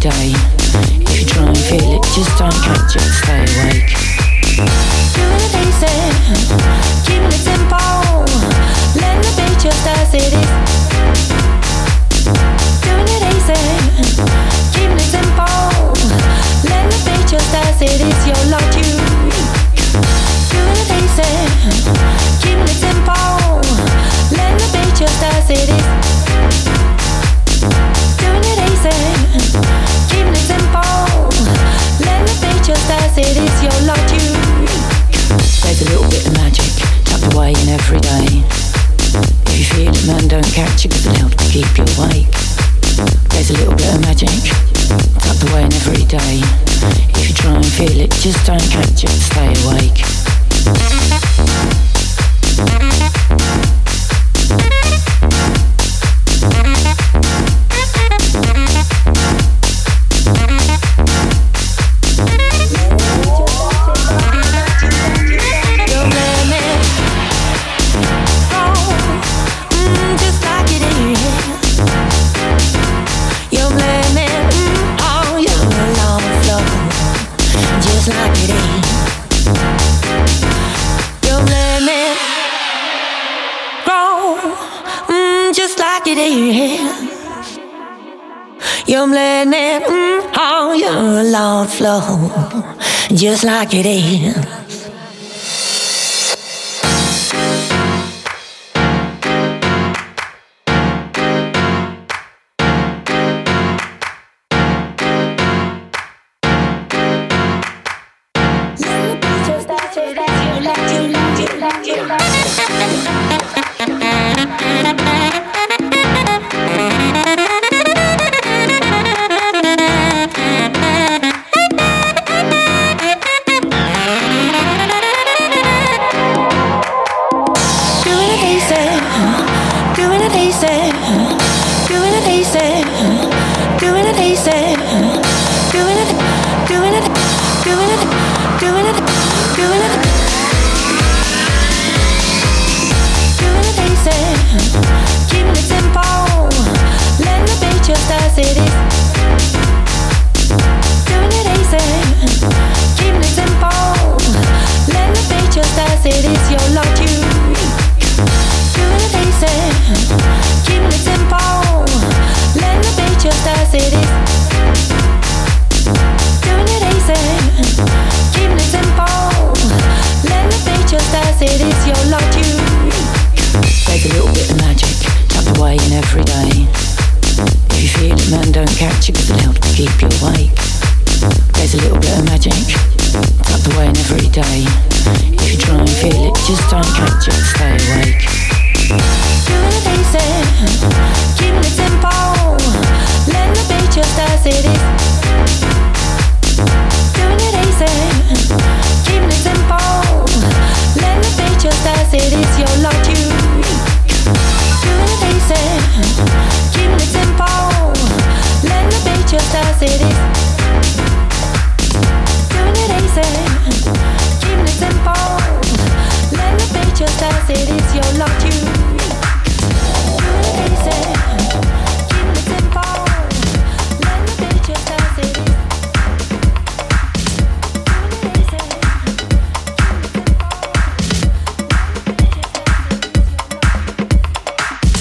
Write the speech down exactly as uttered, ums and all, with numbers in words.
day. If you try and feel it, just don't catch it, stay awake. Doing it easy, keeping it simple, letting the beat just as it is. Doing it easy, keeping it simple, letting the beat just as it is. You're like you. Doing it easy, keeping it simple, letting the beat just as it is. Doing it easy, keeping it simple, letting the beat just as it is. You're like you. There's a little bit of magic tucked away in every day. If you feel it, man, don't catch it, 'cause it'll help to keep you awake. There's a little bit of magic tucked away in every day. If you try and feel it, just don't catch it, stay awake. You're letting it mm, on your long flow, just like it is. Just don't catch it, stay awake. Doing it easy, keeping it simple.